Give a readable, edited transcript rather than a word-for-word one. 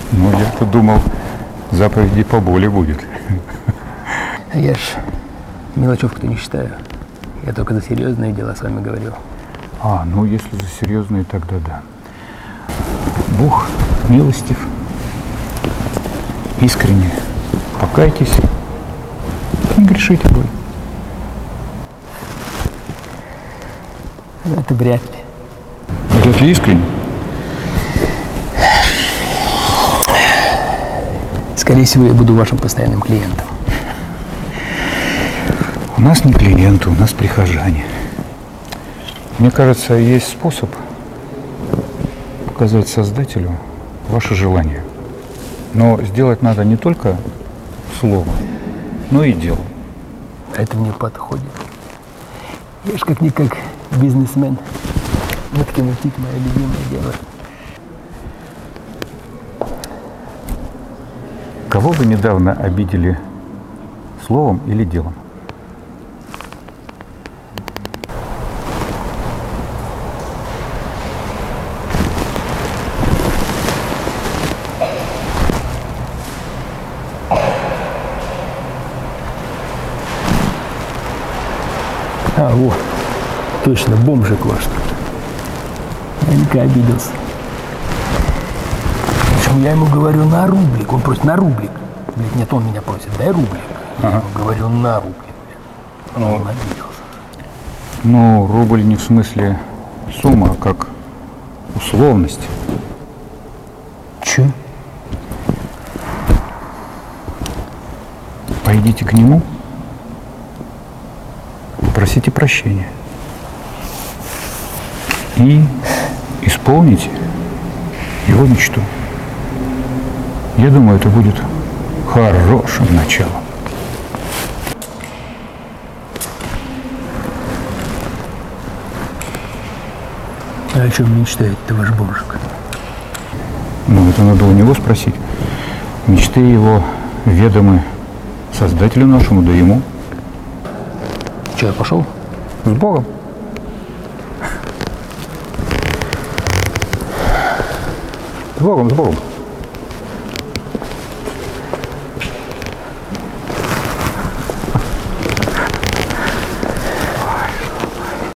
Ну, я-то думал, заповедей поболее будет. Я ж мелочевку-то не считаю. Я только за серьезные дела с вами говорил. Ну если за серьезные, тогда да. Бог милостив, искренне покайтесь, не грешите более. Это вряд ли. Вряд ли искренне? Скорее всего, я буду вашим постоянным клиентом. У нас не клиенты, у нас прихожане. Мне кажется, есть способ показать Создателю ваше желание. Но сделать надо не только словом, но и делом. Это мне подходит. Я ж как-никак бизнесмен. Математик — мое любимое дело. Кого вы недавно обидели словом или делом? Вот, точно, бомжик ваш. Наверняка обиделся. Причем я ему говорю на рублик, он просит на рублик. Блядь, нет, он меня просит, дай рублик. Я ему говорю на рублик. Он обиделся. Ну, рубль не в смысле сумма, а как условность. Че? Пойдите к нему, просите прощения и исполните его мечту. Я думаю, это будет хорошим началом. А о чем мечтает-то ваш бомжик? Ну, это надо у него спросить. Мечты его ведомы Создателю нашему, да ему. Че, я пошел? С Богом. С Богом, с Богом.